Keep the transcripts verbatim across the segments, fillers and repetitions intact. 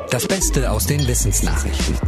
Das Beste aus den Wissensnachrichten.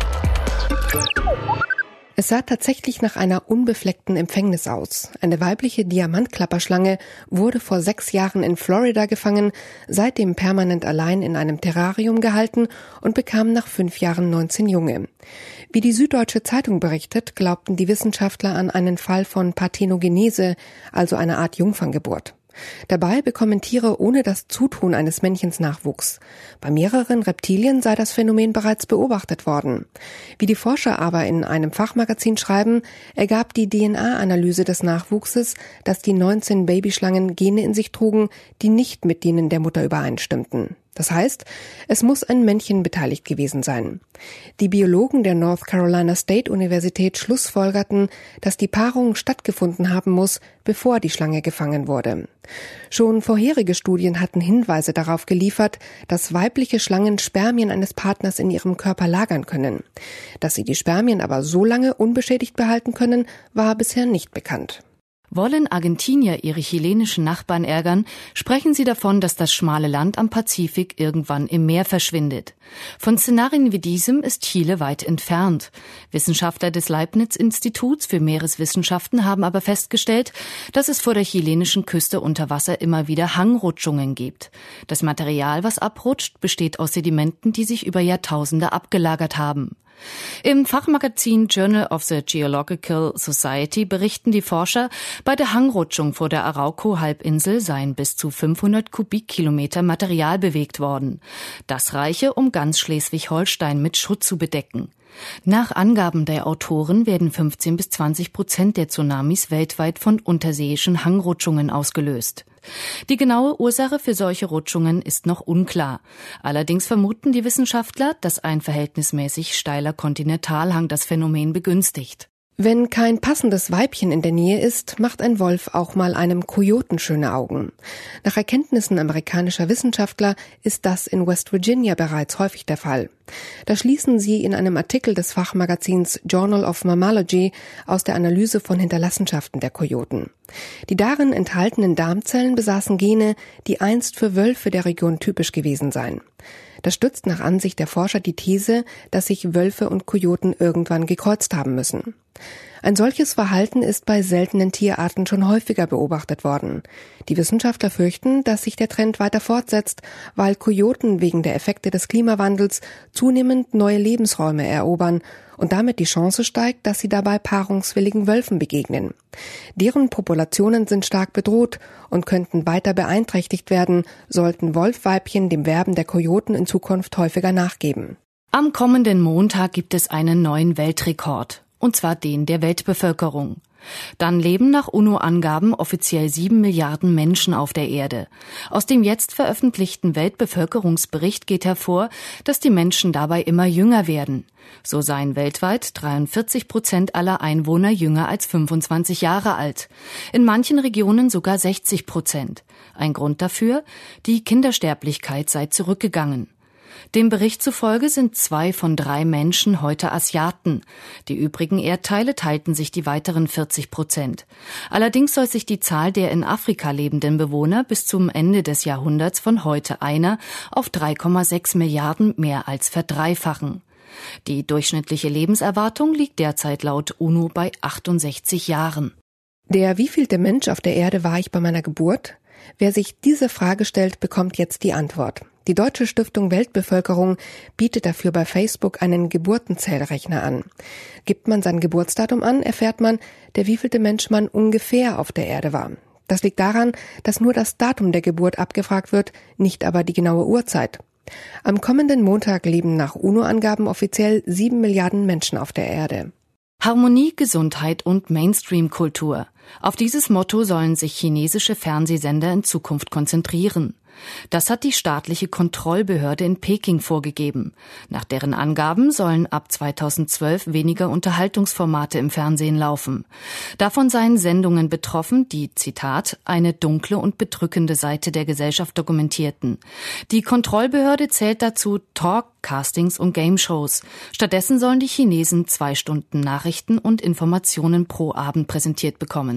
Es sah tatsächlich nach einer unbefleckten Empfängnis aus. Eine weibliche Diamantklapperschlange wurde vor sechs Jahren in Florida gefangen, seitdem permanent allein in einem Terrarium gehalten und bekam nach fünf Jahren neunzehn Junge. Wie die Süddeutsche Zeitung berichtet, glaubten die Wissenschaftler an einen Fall von Parthenogenese, also eine Art Jungferngeburt. Dabei bekommen Tiere ohne das Zutun eines Männchens Nachwuchs. Bei mehreren Reptilien sei das Phänomen bereits beobachtet worden. Wie die Forscher aber in einem Fachmagazin schreiben, ergab die D N A-Analyse des Nachwuchses, dass die neunzehn Babyschlangen Gene in sich trugen, die nicht mit denen der Mutter übereinstimmten. Das heißt, es muss ein Männchen beteiligt gewesen sein. Die Biologen der North Carolina State Universität schlussfolgerten, dass die Paarung stattgefunden haben muss, bevor die Schlange gefangen wurde. Schon vorherige Studien hatten Hinweise darauf geliefert, dass weibliche Schlangen Spermien eines Partners in ihrem Körper lagern können. Dass sie die Spermien aber so lange unbeschädigt behalten können, war bisher nicht bekannt. Wollen Argentinier ihre chilenischen Nachbarn ärgern, sprechen sie davon, dass das schmale Land am Pazifik irgendwann im Meer verschwindet. Von Szenarien wie diesem ist Chile weit entfernt. Wissenschaftler des Leibniz-Instituts für Meereswissenschaften haben aber festgestellt, dass es vor der chilenischen Küste unter Wasser immer wieder Hangrutschungen gibt. Das Material, was abrutscht, besteht aus Sedimenten, die sich über Jahrtausende abgelagert haben. Im Fachmagazin Journal of the Geological Society berichten die Forscher, bei der Hangrutschung vor der Arauco-Halbinsel seien bis zu fünfhundert Kubikkilometer Material bewegt worden. Das reiche, um ganz Schleswig-Holstein mit Schutt zu bedecken. Nach Angaben der Autoren werden fünfzehn bis zwanzig Prozent der Tsunamis weltweit von unterseeischen Hangrutschungen ausgelöst. Die genaue Ursache für solche Rutschungen ist noch unklar. Allerdings vermuten die Wissenschaftler, dass ein verhältnismäßig steiler Kontinentalhang das Phänomen begünstigt. Wenn kein passendes Weibchen in der Nähe ist, macht ein Wolf auch mal einem Kojoten schöne Augen. Nach Erkenntnissen amerikanischer Wissenschaftler ist das in West Virginia bereits häufig der Fall. Da schließen sie in einem Artikel des Fachmagazins Journal of Mammalogy aus der Analyse von Hinterlassenschaften der Kojoten. Die darin enthaltenen Darmzellen besaßen Gene, die einst für Wölfe der Region typisch gewesen seien. Das stützt nach Ansicht der Forscher die These, dass sich Wölfe und Kojoten irgendwann gekreuzt haben müssen. Ein solches Verhalten ist bei seltenen Tierarten schon häufiger beobachtet worden. Die Wissenschaftler fürchten, dass sich der Trend weiter fortsetzt, weil Kojoten wegen der Effekte des Klimawandels zunehmend neue Lebensräume erobern und damit die Chance steigt, dass sie dabei paarungswilligen Wölfen begegnen. Deren Populationen sind stark bedroht und könnten weiter beeinträchtigt werden, sollten Wolfweibchen dem Werben der Kojoten in Zukunft häufiger nachgeben. Am kommenden Montag gibt es einen neuen Weltrekord. Und zwar den der Weltbevölkerung. Dann leben nach UNO-Angaben offiziell sieben Milliarden Menschen auf der Erde. Aus dem jetzt veröffentlichten Weltbevölkerungsbericht geht hervor, dass die Menschen dabei immer jünger werden. So seien weltweit dreiundvierzig Prozent aller Einwohner jünger als fünfundzwanzig Jahre alt. In manchen Regionen sogar sechzig Prozent. Ein Grund dafür? Die Kindersterblichkeit sei zurückgegangen. Dem Bericht zufolge sind zwei von drei Menschen heute Asiaten. Die übrigen Erdteile teilten sich die weiteren vierzig Prozent. Allerdings soll sich die Zahl der in Afrika lebenden Bewohner bis zum Ende des Jahrhunderts von heute einer auf drei Komma sechs Milliarden mehr als verdreifachen. Die durchschnittliche Lebenserwartung liegt derzeit laut UNO bei achtundsechzig Jahren. Der wievielte Mensch auf der Erde war ich bei meiner Geburt? Wer sich diese Frage stellt, bekommt jetzt die Antwort. Die Deutsche Stiftung Weltbevölkerung bietet dafür bei Facebook einen Geburtenzählrechner an. Gibt man sein Geburtsdatum an, erfährt man, der wievielte Mensch man ungefähr auf der Erde war. Das liegt daran, dass nur das Datum der Geburt abgefragt wird, nicht aber die genaue Uhrzeit. Am kommenden Montag leben nach UNO-Angaben offiziell sieben Milliarden Menschen auf der Erde. Harmonie, Gesundheit und Mainstream-Kultur. Auf dieses Motto sollen sich chinesische Fernsehsender in Zukunft konzentrieren. Das hat die staatliche Kontrollbehörde in Peking vorgegeben. Nach deren Angaben sollen ab zweitausendzwölf weniger Unterhaltungsformate im Fernsehen laufen. Davon seien Sendungen betroffen, die, Zitat, eine dunkle und bedrückende Seite der Gesellschaft dokumentierten. Die Kontrollbehörde zählt dazu Talk, Castings und Game-Shows. Stattdessen sollen die Chinesen zwei Stunden Nachrichten und Informationen pro Abend präsentiert bekommen.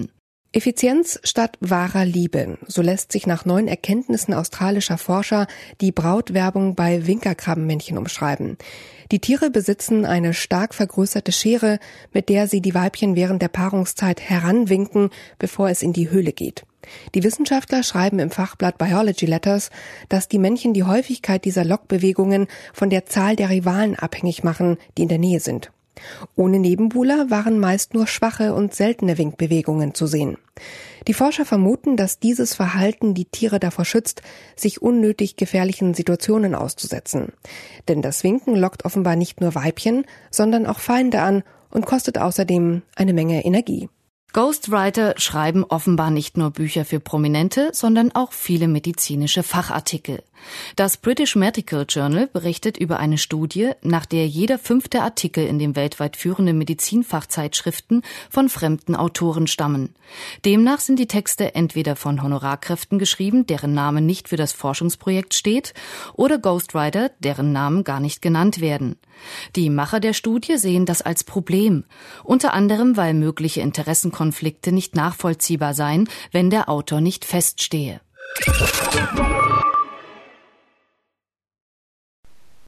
Effizienz statt wahrer Liebe. So lässt sich nach neuen Erkenntnissen australischer Forscher die Brautwerbung bei Winkerkrabbenmännchen umschreiben. Die Tiere besitzen eine stark vergrößerte Schere, mit der sie die Weibchen während der Paarungszeit heranwinken, bevor es in die Höhle geht. Die Wissenschaftler schreiben im Fachblatt Biology Letters, dass die Männchen die Häufigkeit dieser Lockbewegungen von der Zahl der Rivalen abhängig machen, die in der Nähe sind. Ohne Nebenbuhler waren meist nur schwache und seltene Winkbewegungen zu sehen. Die Forscher vermuten, dass dieses Verhalten die Tiere davor schützt, sich unnötig gefährlichen Situationen auszusetzen. Denn das Winken lockt offenbar nicht nur Weibchen, sondern auch Feinde an und kostet außerdem eine Menge Energie. Ghostwriter schreiben offenbar nicht nur Bücher für Prominente, sondern auch viele medizinische Fachartikel. Das British Medical Journal berichtet über eine Studie, nach der jeder fünfte Artikel in den weltweit führenden Medizinfachzeitschriften von fremden Autoren stammen. Demnach sind die Texte entweder von Honorarkräften geschrieben, deren Name nicht für das Forschungsprojekt steht, oder Ghostwriter, deren Namen gar nicht genannt werden. Die Macher der Studie sehen das als Problem, unter anderem, weil mögliche Interessenkonflikte nicht nachvollziehbar seien, wenn der Autor nicht feststehe.